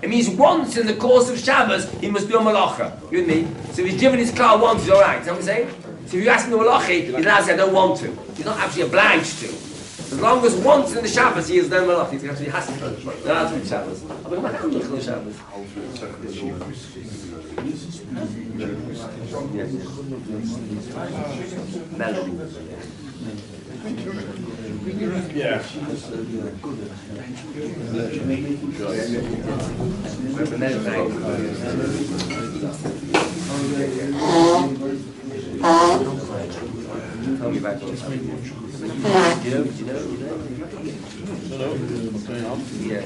It means once in the course of Shabbos, he must do a malacha. You with me? So if he's given his car once, he's alright. You know what I'm saying? So if you ask him to malacha, he's allowed to say, I don't want to. He's not actually obliged to. As long as once in the Shabbos he has done malacha, he has to do it. Not to be Shabbos. I'm going to do the Shabbos. Yeah. Tell me back. Yeah.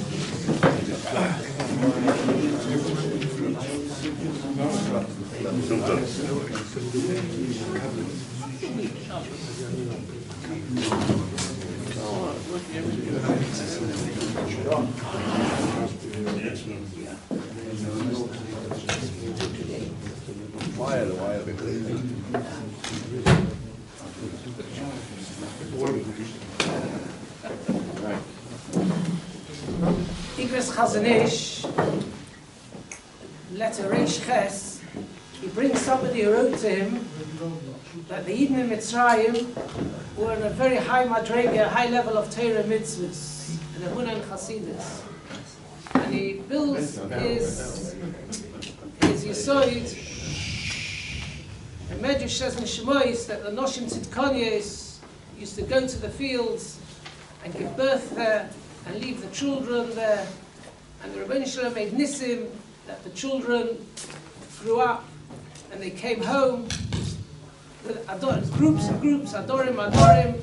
Igros Chazon Ish, letter Reish Ches, he brings somebody who wrote to him that the Eden in Mitzrayim were in a very high madrega, high level of Torah mitzvahs, and Emunah and Chasidus. And he builds his Yisoid. And Medrash says in Shemois that the Noshim Tzidkonios used to go to the fields and give birth there and leave the children there. And the Rebbeinu Shalom made Nisim that the children grew up and they came home with groups and groups, Adorim.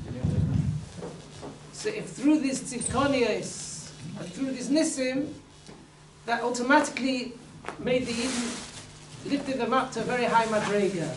So if through these Tzidkonios and through this Nisim, that automatically made the Eden, lifted them up to a very high madrega.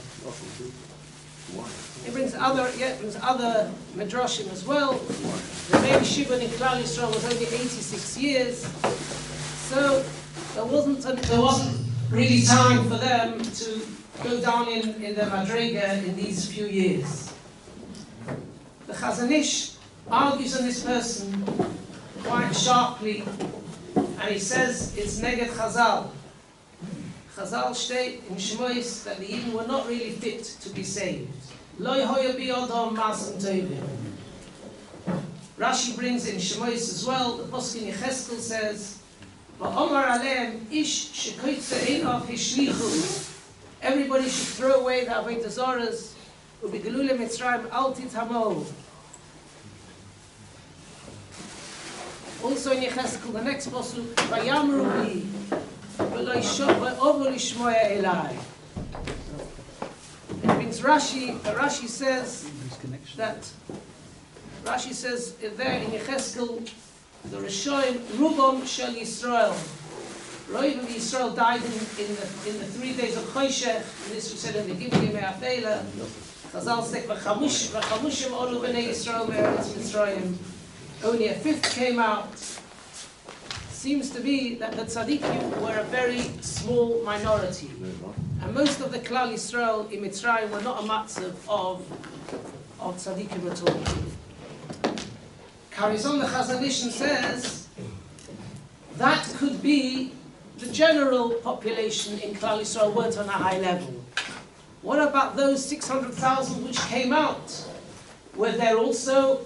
It brings other midrashim as well. The main Shibun in Klal Yisrael was only 86 years, so there wasn't really time for them to go down in the madrega in these few years. The Chazon Ish argues on this person quite sharply, and he says it's neged Chazal. Chazal state in Shemois that the Eden were not really fit to be saved. Lo hoya biyodom masim tovim. Rashi brings in Shemois as well. The Posuk in Yecheskel says, "Va'omar aleim ish shekoitze einav hishlichu." Everybody should throw away the avodah zaras. U'begelule Mitzrayim al titamo. Also in Yecheskel, the next Posuk, "Vayamru li." It brings Rashi. Rashi says there in Yecheskel, the Rishonim Rubam Shel Yisrael. Roiv of Yisrael died in the 3 days of Choshech. This was said in the Gimli Me'afela. Chazal said V'chamushim olu b'nei Yisrael me'eretz Mitzrayim. Only a fifth came out. Seems to be that the tzaddikim were a very small minority, and most of the Klal Yisrael in Mitzrayim were not a matzav of tzaddikim at all. Carries on the Chazon Ish and says that could be the general population in Klal Yisrael weren't on a high level. What about those 600,000 which came out? Were they also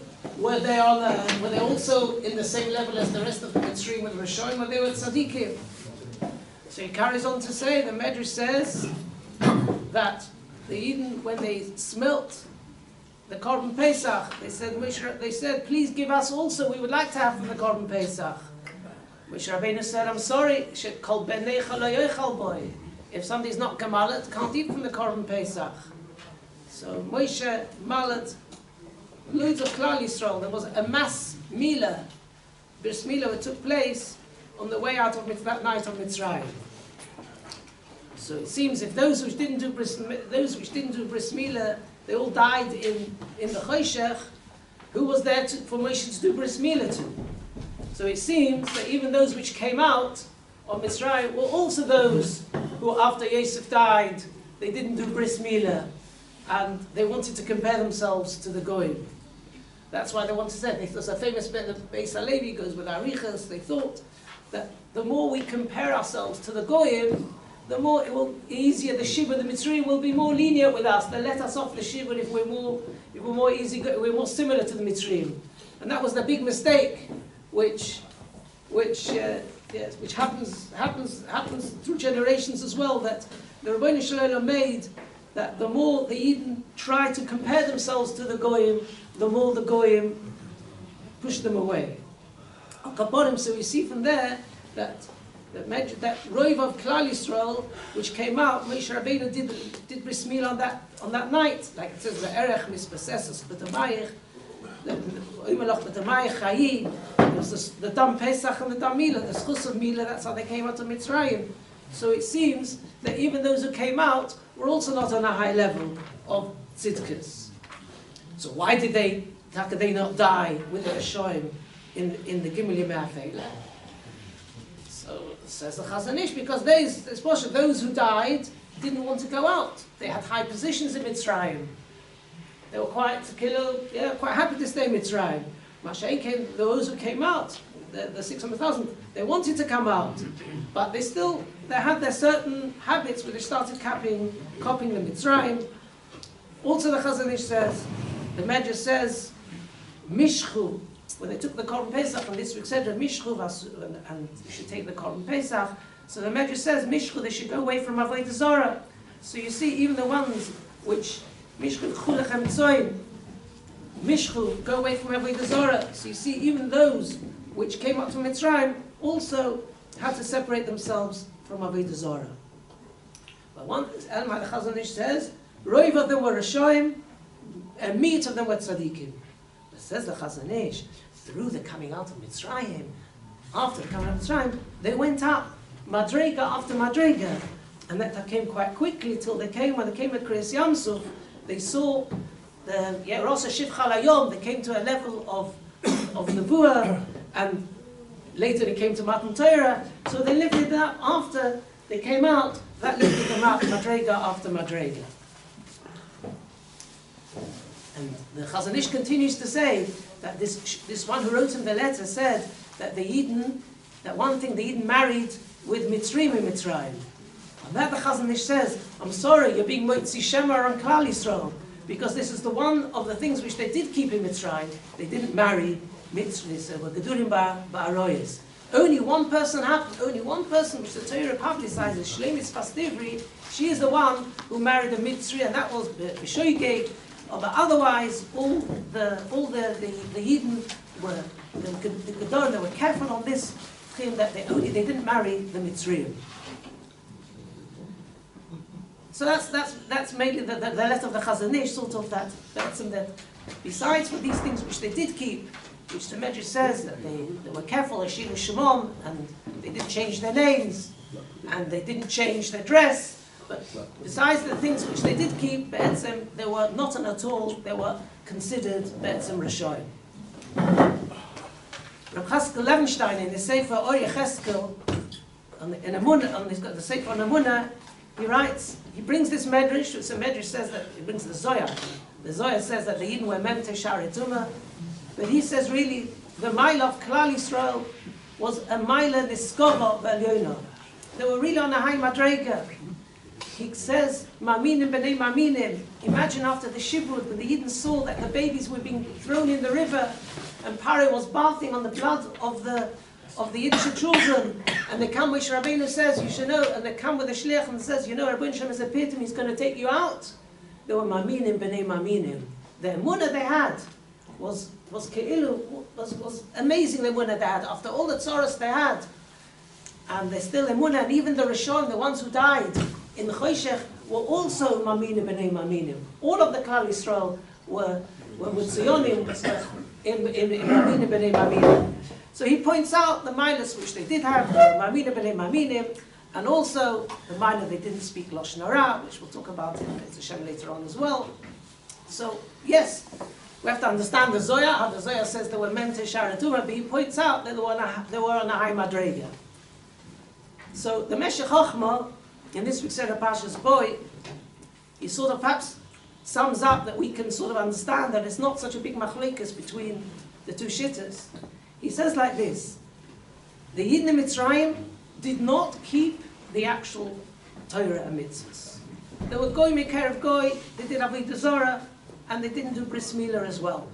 in the same level as the rest of the Mitzrayim with Rishonim, or they were tzaddikim? So he carries on to say, the Medrash says that the Eden, when they smelt the Korban Pesach, they said, please give us also, we would like to have from the Korban Pesach. Moshe Rabbeinu said, I'm sorry, kol b'neicha lo yochal boi. If somebody's not gemalet, can't eat from the Korban Pesach. So Moshe malet loads of Klal Yisrael. There was a mass milah, bris milah, that took place on the way out of that night of Mitzrayim. So it seems if those which didn't do bris milah, they all died in the Choshech, who was there for Moshe to do bris milah to? So it seems that even those which came out of Mitzrayim were also those who, after Yosef died, they didn't do bris milah, and they wanted to compare themselves to the Goyim. That's why they wanted to say, there's a famous bit of Beis HaLevi goes with Arichas, they thought that the more we compare ourselves to the Goyim, the more it will easier the Shibud, the Mitzrayim will be more lenient with us. They'll let us off the Shibud if we're more easy, we're more similar to the Mitzrayim. And that was the big mistake, which happens through generations as well. That the Rebbeinu Shalom made, that the more the Eden try to compare themselves to the Goyim, the more the Goyim push them away. So we see from there that Rov of Klal Yisrael, which came out, Moshe Rabbeinu did bris milah on that night, like it says, the Erech Mispasesus B'Tamayich, the Imelach B'Tamayich Chayi, the Dam Pesach and the Dam Milah, the Schus of Milah. That's how they came out of Mitzrayim. So it seems that even those who came out were also not on a high level of tzidkus. So how could they not die with the Rishonim in the Gimel Yemei HaFeilah? So says the Chazon Ish, because those who died didn't want to go out. They had high positions in Mitzrayim. They were quite happy to stay in Mitzrayim. Mashiach came, those who came out, the 600,000, they wanted to come out, but they had their certain habits where they started copying the Mitzrayim. Also the Chazon Ish says, the Medrash says, Mishchu, when they took the Korban Pesach, and this week said Mishchu, and you should take the Korban Pesach. So the Medrash says Mishchu, they should go away from Avodah Zarah. So you see, even the ones which Mishchu Chulech Tzoim, Mishchu, go away from Avodah Zarah. So you see, even those which came up from Mitzrayim also had to separate themselves from Avodah Zarah. But one, Elmai the Chazon Ish says, Rov of them were Rishonim, and meat of them were tzaddikim. But says the Chazon Ish, through the coming out of Mitzrayim, after the coming out of Mitzrayim, they went up madrega after madrega, and that came quite quickly till when they came at Kriyas Yamsuf, they saw the Rosa Shivcha Layom. They came to a level of Nevuah, and later they came to Matan Torah. So they lifted up after they came out. That lifted them up madrega after madrega. And the Chazon Ish continues to say that this one who wrote him the letter said that one thing the Eden married with Mitzrayim in Mitzrayim. And that the Chazon Ish says, I'm sorry, you're being Moitzi Shemar on Klal Yisrael, because this is the one of the things which they did keep in Mitzrayim. They didn't marry Mitzrayim, were Gedurim Ba'aroyes. Only one person which the Torah publicizes, Shleimis Fastivri, she is the one who married a Mitzri, and that was B'Shoigeg. But otherwise, all the Eden were the Gedolim. They were careful on this thing that they didn't marry the Mitzrayim. So that's mainly the letter of the Chazon Ish, sort of that besides for these things which they did keep, which the Medrash says that they were careful, Ashim and Shimon, and they didn't change their names, and they didn't change their dress. But besides the things which they did keep, Be'etzem, they were not at all, they were considered Be'etzem Rishonim. Reb Chaskel Levenstein in the Sefer Or Yecheskel, in Amunah, he's got the Sefer on Amunah, he brings this Medrash, so Medrash says that, he brings the Zohar. The Zohar says that the Eden were Memte Shari Tumah, but he says really, the Mile of Klal Yisrael was a Mile Niskova V'Elyona. They were really on a high Madrega. He says, Maminim b'nei Maminim. Imagine after the Shibud, when the Eden saw that the babies were being thrown in the river, and Paro was bathing on the blood of the Yiddish children, and the come which Rabbeinu says, you should know, and they come with a shliach and says, you know, Rabbeinu Shem has appeared to me, he's going to take you out. They were Maminim b'nei Maminim. The emunah they had was amazing. The emunah they had after all the tzoros they had, and they're still emunah. And even the Rishon, the ones who died in the Choshech, were also Maminim b'nei Maminim. All of the Klal Yisrael were Mutziyonim in Maminim b'nei Maminim. So he points out the minors which they did have, Maminim b'nei Maminim, and also the minor they didn't speak Lashon Hara, which we'll talk about in Hashem later on as well. So yes, we have to understand the Zohar, how the Zohar says they were Memte Shari Tumah, but he points out that they were on a high Madrega. So the Meshech Chochmah, in this week's Seder Parshas Bo, he sort of perhaps sums up that we can sort of understand that it's not such a big machlekes between the two shittas. He says like this, the Yidden in Mitzrayim did not keep the actual Torah and mitzvahs. They were Goy Mekarev Goy, they did Avodah Zarah, and they didn't do Bris Milah as well.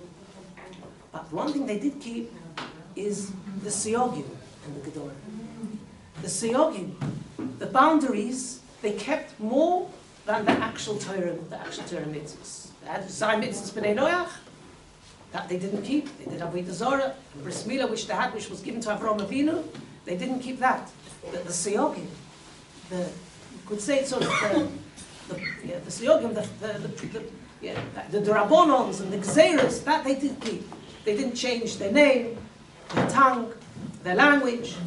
But one thing they did keep is the Siyogim and the Gedorim. The Siyogim, the boundaries, they kept more than the actual Torah mitzvahs. They had Zay mitzvahs B'nai Noach, that they didn't keep. They did Avodah Zarah, Bris Milah, which they had, which was given to Avraham Avinu. They didn't keep that. But the Siyogim, you could say it's sort of the Siyogim, the Drabonons and the Gzeras, that they did keep. They didn't change their name, their tongue, their language.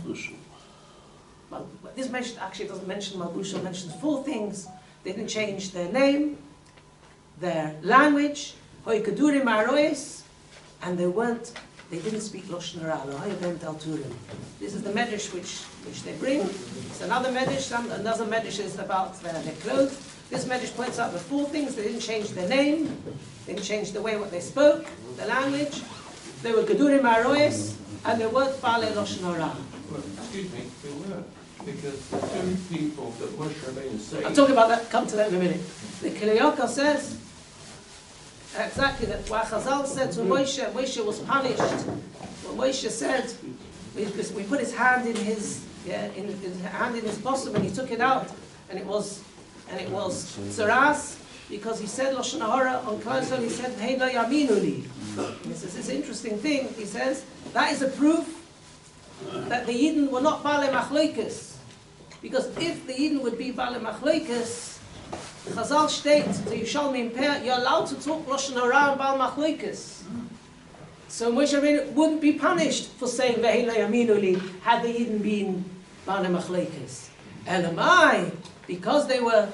Well, this actually doesn't mention Malbush, it mentions 4 things. They didn't change their name, their language, Hoy Kedurim Arois, and they didn't speak Lashon Hara, This is the medrash which they bring. It's another medrash, another medrash is about their clothes. This medrash points out the 4 things. They didn't change their name, they didn't change the way what they spoke, the language. They were Kedurim Arois, and they weren't Balei Lashon Hara. Well, excuse me, they were, because the 2 people that Moshe Rabbeinu saved... I'll talk about that, come to that in a minute. The Kiliyaka says, exactly that what Chazal said to Moshe, Moshe was punished. What Moshe said, we put his hand in his bosom and he took it out, and it was tzaras, because he said Lashon Hara on Klal Yisrael. He said Hey lo yaminu li. This is this interesting thing. He says that is a proof that the Yidden were not Balei Machlokes, because if the Yidden would be Balei Machlokes, Chazal states to Yishalmi Imper, you're allowed to talk Lashon Hara and Bal Machlokes. So Moshe Rabbeinu wouldn't be punished for saying V'hei lo yaminu li had the Yidden been Balei Machlokes. Elamai, because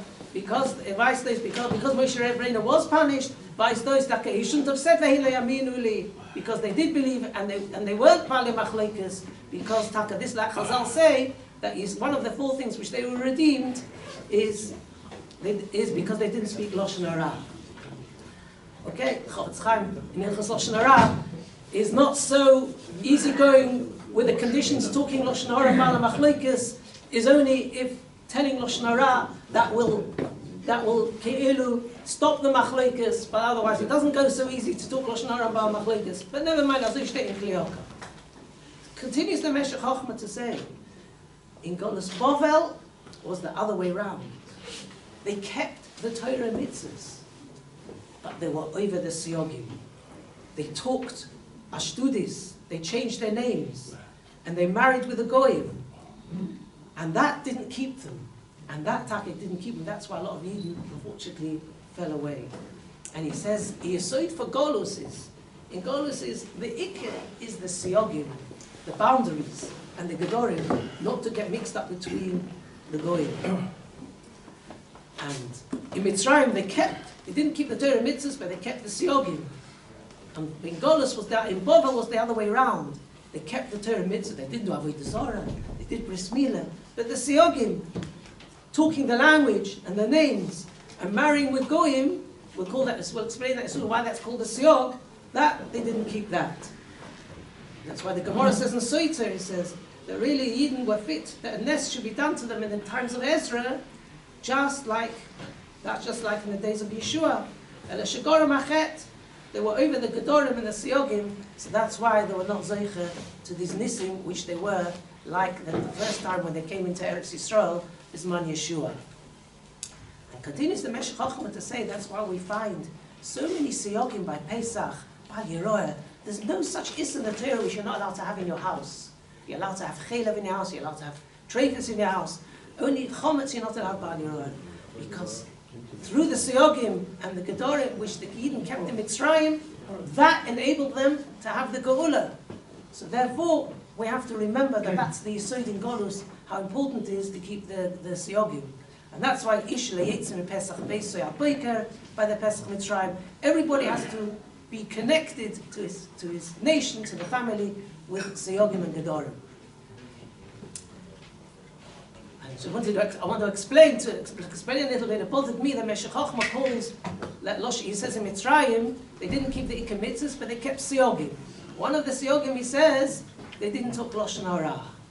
Moshe Rabbeinu was punished, vice those that he shouldn't have said V'hei lo yaminu li, because they did believe and they weren't Balei Machlokes, because Taka, this like Chazal say that is one of the 4 things which they were redeemed is because they didn't speak Lashon Hara. Okay, Chofetz Chaim in Hilchos Lashon Hara is not so easygoing with the conditions. Talking Lashon Hara Balei Machlokes is only if telling Lashon Hara that will ke'ilu stop the Machlokes, but otherwise it doesn't go so easy to talk Lashon Hara Balei Machlokes. But never mind, as I state in Kliyaka. Continues the Meshech Chochmah to say, in Golus Bovel was the other way round. They kept the Torah mitzvahs, but they were over the Siyogim. They talked Ashtudis, they changed their names, and they married with the Goyim. And that didn't keep them. And that Takik didn't keep them. That's why a lot of Yidden, unfortunately, fell away. And he says, the Yesod for Golus is, in Golus is, the Ikir is the Siyogim, the boundaries, and the Gedorim, not to get mixed up between the Goyim. And in Mitzrayim, they didn't keep the Torah mitzvahs, but they kept the Siyogim. And in Golus in Bovel was the other way around. They kept the Torah mitzvah. They didn't do Avodah Zarah. They did Bris Milah. But the Siyogim, talking the language and the names and marrying with Goyim, we'll explain that sort of why that's called a Siyog, that they didn't keep that. That's why the Gemara says in Soiter, it says that really Yidden were fit, that a nest should be done to them in the times of Ezra, just like in the days of Yeshua. And the Shegorim Achet, they were over the Gedorim and the Siyogim, so that's why they were not Zeicher to these Nisim, which they were like the first time when they came into Eretz Yisrael, Bisman Yeshua. And continues the Meshech Chochmah to say that's why we find so many Siyogim by Pesach, by Yeroah. There's no such Issa in the Torah which you're not allowed to have in your house. You're allowed to have Chelev in your house, you're allowed to have Treifus in your house. Only Chometz you're not allowed by Yeroah. Because through the Siyogim and the Gedorim, which the Yidden kept in Mitzrayim, that enabled them to have the Geula. So therefore, we have to remember that that's the Yesod in Golus, how important it is to keep the Siyogim. And that's why Ish le'yetzim in Pesach Beisoy Al-Boiker, by the Pesach Mitzrayim, everybody has to be connected to his nation, to the family, with Siyogim and Gedorim. And so I want to explain a little bit. It bothered me that Meshech Chochmah calls, he says in Mitzrayim, they didn't keep the Ikar Mitzvahs, but they kept Siyogim. One of the Siyogim, he says, they didn't talk Lashon Hara.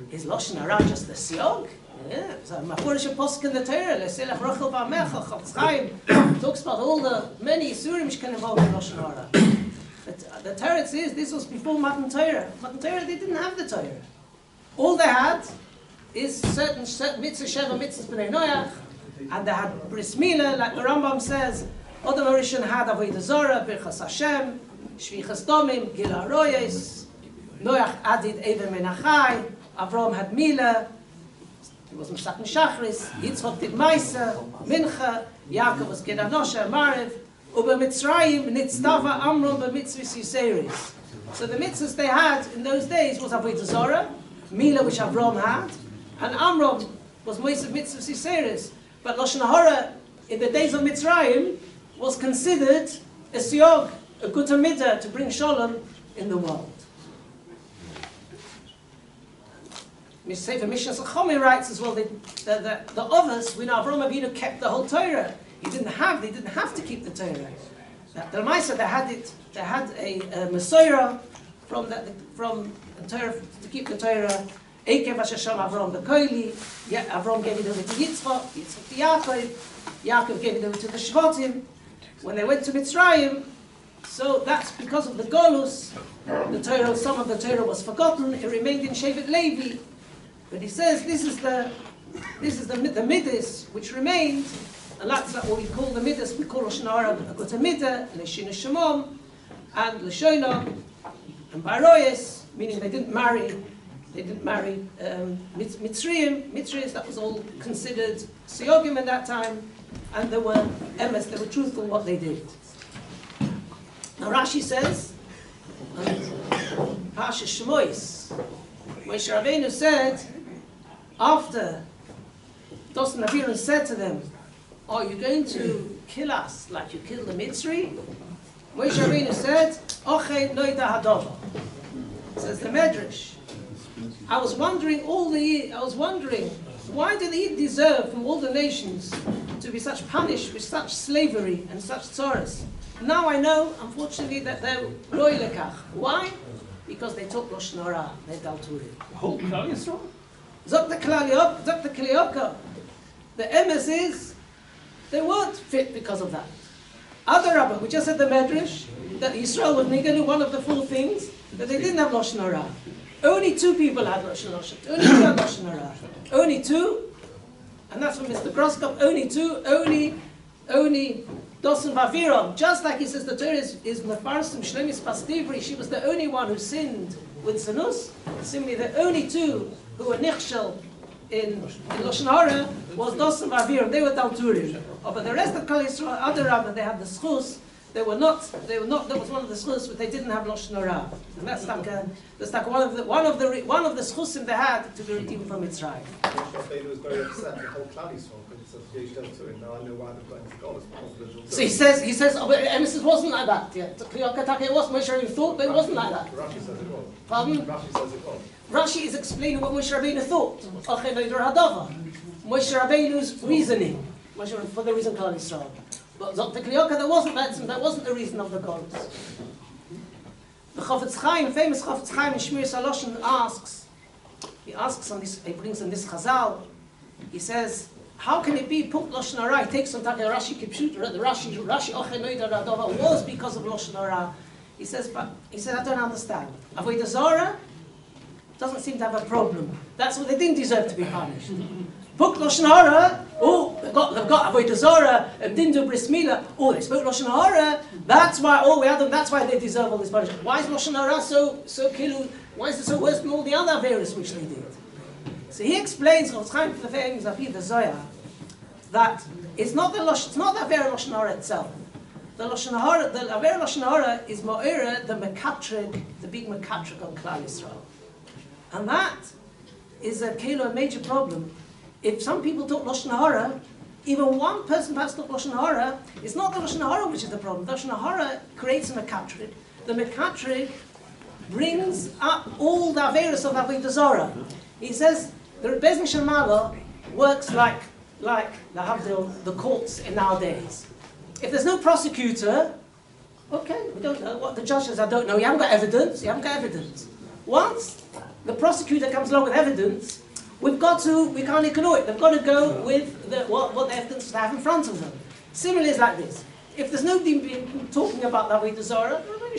Is Lashon Hara just the siog? Yeah, so Mafurish Apostle in the Torah, Leselach Rachel Ba'amecha, Chofetz Chaim, talks about all the many Isurim which can involve in Lashon Hara. But the Torah says this was before Matan Torah. Matan Torah, they didn't have the Torah. All they had is certain mitzvah, Sheva mitzvahs b'nei Noach, and they had Bris Milah, like the Rambam says, Adam HaRishon had Avodah Zorah, Birchas Hashem, Shvichas Domim, Gil HaRoyes, Noach added Ever Menachai, Avram had Milah, he was Meshach Shachris, Yitzchok did Maisa, Mincha, Yaakov was Gid Anosha, Marev, Uber Mitzrayim, Nitztava Amram, B'mitzvahs Yiseris. So the mitzvahs they had in those days was Avodah Zorah, Milah which Avram had, and Amram was Moisef Mitzvahs Yiseris. But Lashon Hara in the days of Mitzrayim was considered a siog, a good midah to bring shalom in the world. Sefer Mishnah Chomi writes as well that the others, when Avraham Avinu kept the whole Torah, they didn't have to keep the Torah. The Lamaisa, they had a Mesorah from the Torah to keep the Torah. Ekev Hashasham Avraham the Koili, Avraham gave it over to Yitzchak, Yitzchak to Yaakov, Yaakov gave it over to the Shvatim. When they went to Mitzrayim, so that's because of the Golus, the Torah, some of the Torah was forgotten, it remained in Shevet Levi. But he says this is the Midas which remained, and that's what we call the Midas. We call Lashon Hara a good midah, Leshina Shemom, and Leshona, and Baroyes, meaning they didn't marry Mitzrayim, that was all considered Siyogim at that time, and they were emes, they were truthful in what they did. Now Rashi says, Pasha Shemois, Moshe Rabbeinu said, after Dosan Aviram said to them, are you going to kill us like you killed the Mitzri? Moshe Rabbeinu said, Ochei Noida Hadova. Says the Medrash, I was wondering, why do they deserve from all the nations to be such punished with such slavery and such sorrows? Now I know, unfortunately, that they're Roi Lekach. Why? Because they took Lashon Hara, they Dalturi. Whole Klal Yisrael? Zok the Kliyokah. The emes is, they weren't fit because of that. Other Rabbah, we just said the Medrash, that Yisrael was Nigalu, one of the 4 things, that they didn't have Lashon Hara. Only 2 people had Lashon Hara. Only 2 had Lashon Hara. Only 2, and that's from Mr. Groskop, only 2, only Dosan Vaviram. Just like he says the Torah is Mefarsim Shlemis Pastivri, she was the only one who sinned with Sanus. Similarly, the only 2 who were Nichshel in Lashon Hara was Dosan Vaviram. They were Dalturim. But the rest of Klal Yisrael, other Rabbah, they had the Schus. They were not, that was one of the schus, but they didn't have Lashon Hara. And that's like one of the schusim they had to be redeemed from Mitzrayim. He was very upset, the whole Klal Yisrael, because it's a huge to him. Now I know why they've got into God. So he says, oh, but emes wasn't like that. Yeah, it was Moshe Rabbeinu thought, but it wasn't like that. Rashi says it was. Pardon? Rashi says it was. Rashi is explaining what Moshe Rabbeinu thought. Moshe Rabbeinu's reasoning, for the reason Klal Yisrael. But Dr. Kliyokah, that wasn't the reason of the gods. The Chofetz Chaim, famous Chofetz Chaim in Shmiras HaLashon asks on this, he brings in this Chazal, he says, how can it be put Lashon Hara? He takes on Rashi Kipshuta, the Rashi Ochei Noida Radova was because of Lashon Hara. He says, I don't understand. Avodah Zorah doesn't seem to have a problem. That's what they didn't deserve to be punished. Book Lashon Hara, oh, they've got Avodah Zorah and didn't do Bris Milah. Oh, they spoke Lashon Hara. That's why. We had them. That's why they deserve all this punishment. Why is Lashon Hara so kilu? Why is it so worse than all the other various which they did? So he explains Chofetz Chaim for the famous Avodah Zoya that it's not the very Lashon Hara itself. The Lashon Hara, the very Lashon Hara is Ma'ira, the Mekatrig, the big Mekatrig on Klal Yisrael, and that is a major problem. If some people talk Lashon Hara, even one person perhaps talk Lashon Hara, it's not the Lashon Hara which is the problem. The Lashon Hara creates a Mekatrig. The Mekatrig brings up all the Averos of Avodah Zorah. He says the Beis Din Shel Maalah works like the courts in nowadays. If there's no prosecutor, okay, we don't know what the judge says. I don't know. You haven't got evidence. Once the prosecutor comes along with evidence, we can't ignore it. They've got to go with what the evidence they have in front of them. Similarly, it's like this. If there's nobody talking about the Avodah Zarah,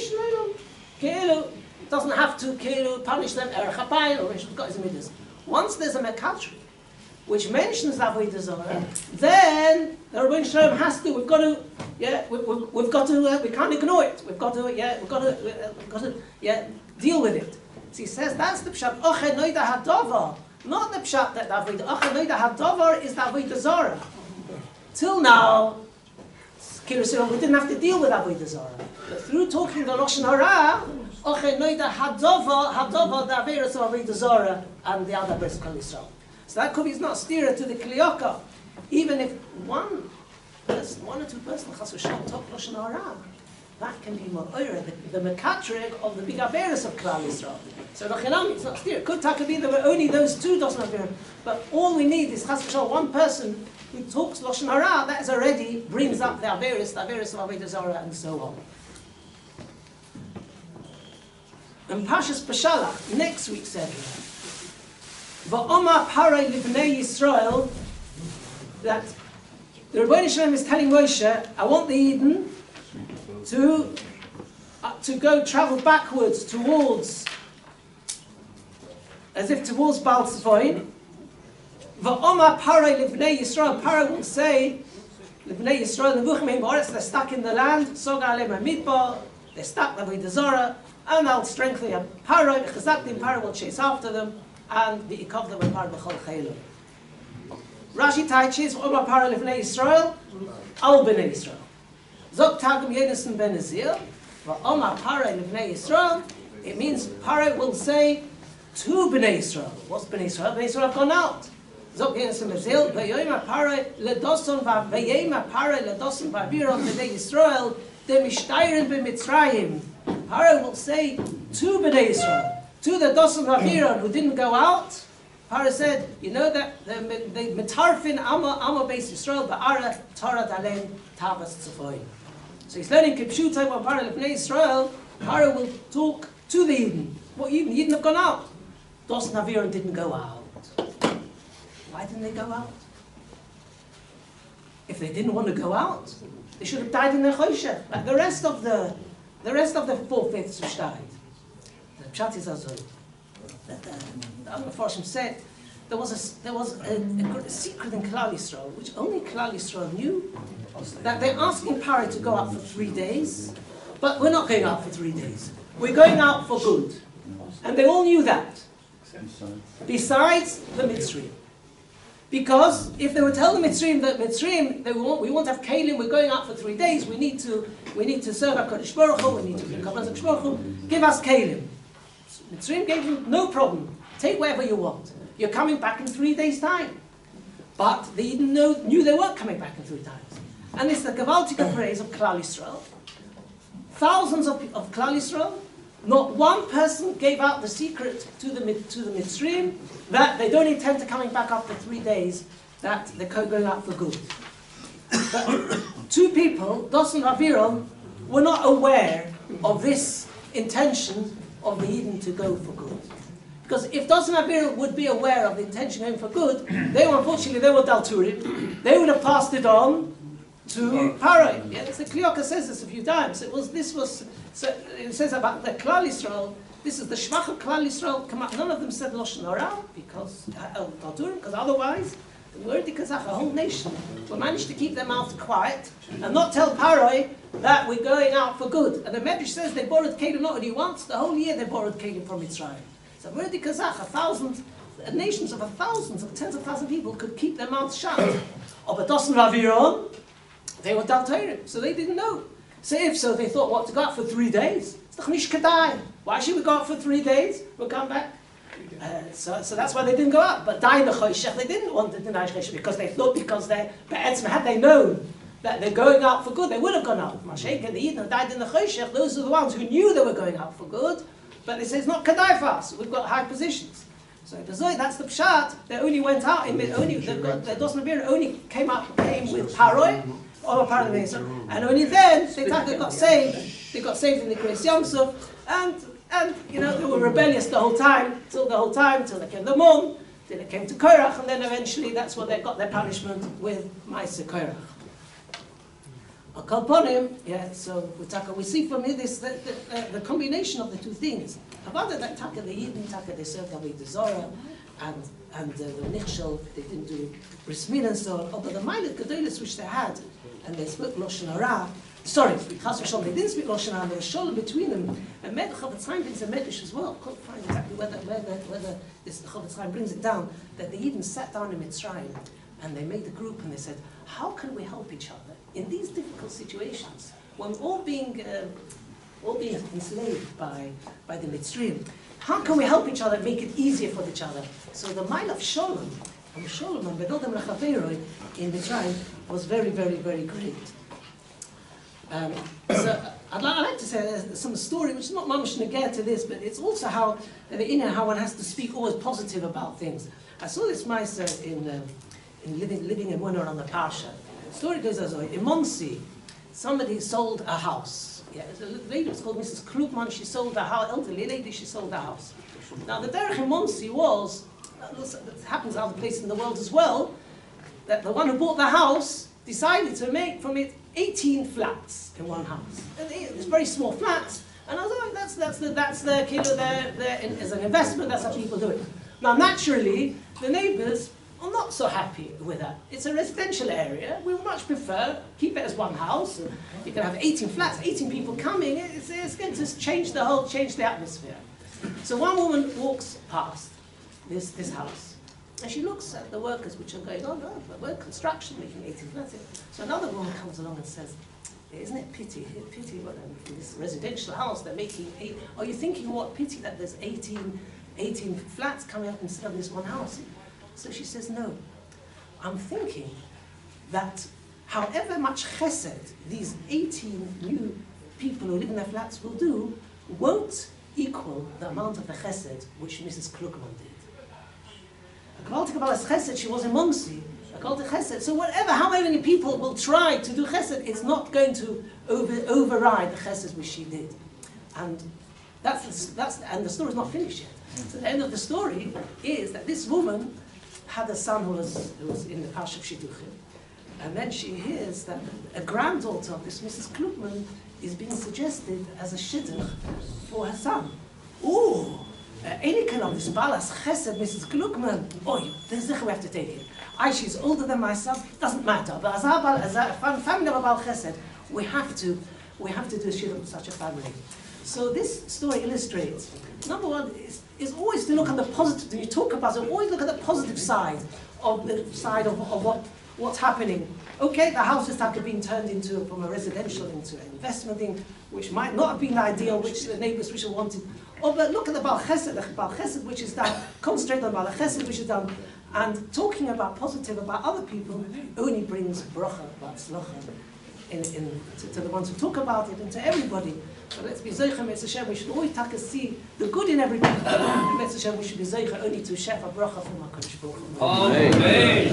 it doesn't have to punish them, or once there's a Mekatri, which mentions the Avodah Zarah, then the Rebbeinu Shalom has to. We've got to. We can't ignore it. We've got to deal with it. So he says that's the pshat. Oche noida hadovar, not the pshat that the Avodah. Oche noida hadovar is the Avodah Zarah. Till now, we didn't have to deal with Avodah Zarah, but through talking the Lashon Hara, Oche noida hadovar the Averos of Avodah Zarah and the other Averos of Klal Yisrael. So that could be not steerer to the Kliyaka. Even if one or two persons chas v'shalom talk Lashon Hara, that can be more the Mekatrig of the big Averos of Klal Yisrael. So L'chinam, it's not steer. Could be there were only those two dozen Averos, but all we need is chas v'shalom one person who talks Lashon Hara. That is already brings up the Averos of Avodah Zarah, and so on. And Pashas Beshalach, next week said, Va'omar Parei Libnei Yisrael, that the Rebbeinu Shalom is telling Moshe, I want the Eden to go travel backwards towards, as if towards Baal Tzvoin. Va'omar Parei Libnei Yisrael, Parei will say, Libnei Yisrael, Nevuchim Ha'aretz, they're stuck in the land, Soga Alem HaMidbar, they're stuck in Avodah Zarah, and I'll strengthen them. Parei, Chazaktim, Parei will chase after them, and the ikov them apart b'chol chaylim. Rashi teaches Omar Parei Livnei Yisrael, Al Bnei Yisrael. Zok Targum Yedison Ben Azir, Omar Parei Livnei Yisrael. It means Parei will say to Bnei Yisrael. What's Bnei Yisrael? Bnei Yisrael have gone out. Zok Yedison Ben Azir, V'yoyma Parei ledoson v'yema Parei ledoson v'aviron Bnei Yisrael de mishtayrin b'Mitzrayim. Parei will say to Bnei Yisrael, to the Dosan Aviron who didn't go out, Parah said, you know that the Metarfin Amma Beis Yisrael Ba'ara Torah Dalem Tavas Tzafoy. So he's learning Kipshutai when Parah Lefnei Yisrael. Parah will talk to the Eden. What Eden? Eden have gone out. Dosan Aviron didn't go out. Why didn't they go out? If they didn't want to go out, they should have died in their choshech, like the rest of the 4/5 which died. The Pshat is also that the Mepharshim said there was a secret in Klal Yisrael which only Klal Yisrael knew, that they're asking Parah to go out for 3 days, but we're not going out for 3 days. We're going out for good, and they all knew that. Besides the Mitzrayim, because if they would tell the Mitzrayim that we won't have Kalim, we're going out for 3 days, we need to serve HaKadosh Baruch Hu, we need to do Kabbalah HaKadosh Baruch Hu, give us Kalim. Mitzrayim gave them no problem. Take whatever you want. You're coming back in 3 days' time. But they knew they weren't coming back in 3 times. And it's the Gavaltika praise of Klal Yisrael. Thousands of Klal Yisrael, not one person gave out the secret to the Mitzrayim that they don't intend to coming back after 3 days, that they're going out for good. But 2 people, Dosan and Aviram, were not aware of this intention of the Eden to go for good. Because if Dosan and Aviram would be aware of the intention going for good, they were Dalturim, they would have passed it on to Parah. Yes, the Kliyaka says this a few times. It says about the Klal Yisrael, this is the Shvach of Klal Yisrael, none of them said Lashon Hara, because otherwise, the word Kazakh, a whole nation, will manage to keep their mouths quiet and not tell Paroi that we're going out for good. And the Medrash says they borrowed Kelim not only once, the whole year they borrowed Kelim from Mitzrayim. So word Kazakh, nations of thousands of tens of thousands of people could keep their mouths shut. But Dosan Raviron, they were Daltairim, so they didn't know. So if so, they thought, what, to go out for 3 days? It's the Chnish Kedai. Why should we go out for 3 days? We'll come back. So that's why they didn't go out. But die in the Choshech, they didn't want to deny Choshech because they thought, had they known that they're going out for good, they would have gone out. Mashayk and the Eden died in the Choshech. Those are the ones who knew they were going out for good. But they say it's not Kedai for us. We've got high positions. So that's the pshat. They only went out. The Dosan Abir only came with Paroi. And only then they got saved. They got saved in the Kriyas Yom Suf, and And, you know, they were rebellious the whole time, till they came the Mon, till they came to Korach, and then eventually that's what they got their punishment with Maaseh Korach. Akalponim, yeah, so we see from here this, the combination of the two things. About that Taka, the Yidden, Taka, they served Avodah Zorah, and the Nichshel, they didn't do Bris Milah and so on. But the Mailet Gedolos which they had, and they spoke Lashon Hara, sorry, Chas v'Shalom, they didn't speak Lashon Hara, there was Shalom between them. And Med Chofetz Chaim brings a Medrash as well. I can't find exactly whether this Chofetz Chaim brings it down, that the Yidden sat down in Mitzrayim, and they made a group, and they said, how can we help each other in these difficult situations, when we're all being enslaved by the Mitzrayim? How can we help each other, make it easier for each other? So the mile of Shalom, and Bedodem Lechaveroi in Mitzrayim was very, very, very great. So I'd like to say some story, which is not much negate to this, but it's also how one has to speak always positive about things. I saw this mice in living in Winner on the Parsha. The story goes as in Monsey, somebody sold a house. Yeah, the lady was called Mrs. Krugman. She sold a house, elderly lady. She sold a house. Now the derech in Monsey was, it happens other places in the world as well, that the one who bought the house decided to make from it 18 flats in one house. And it's very small flats. And I was like, that's their kilo there as an investment. That's how people do it. Now naturally, the neighbours are not so happy with that. It's a residential area. We would much prefer keep it as one house. You can have 18 flats, 18 people coming. It's going to change the atmosphere. So one woman walks past this house, and she looks at the workers which are going on. We're construction making 18 flats. So another woman comes along and says, "Isn't it pity? What, in this residential house they're making 8. Are you thinking what pity that there's 18 flats coming up instead of this one house?" So she says, "No, I'm thinking that however much chesed these 18 new people who live in their flats will do, won't equal the amount of the chesed which Mrs. Krugman did." A Kabbalah Kabbalah's chesed, she was in Monsey. A Kabbalah chesed. So how many people will try to do chesed, it's not going to override the chesed which she did. And and the story's not finished yet. So the end of the story is that this woman had a son who was in the Parsha of Shidduchim, and then she hears that a granddaughter of this Mrs. Klugman is being suggested as a shidduch for her son. Ooh, Elikan of this Balas Chesed, Mrs. Klugman. Oh, there's we have to take it. She's older than my son. Doesn't matter. But as a family of a Bal Chesed, we have to do a shidduch with such a family. So this story illustrates, number one, is always to look at the positive. When you talk about it, always look at the positive side of what's happening. Okay, the house is being turned from a residential into an investment thing, which might not have been the ideal, which the neighbours wish wanted. But look at the Baal Chesed, which is done. Concentrate on Baal Chesed, which is done, and talking about positive about other people only brings bracha, batzlacha, to the ones who talk about it and to everybody. So let's be Zeicha Metz Hashem. We should always see the good in everybody. And Metz Hashem, we should be Zeicha only to Shefa Bracha from HaKadosh Baruch Hu. Amen.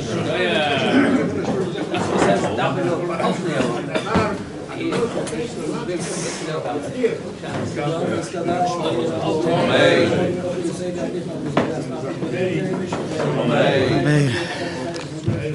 Amen.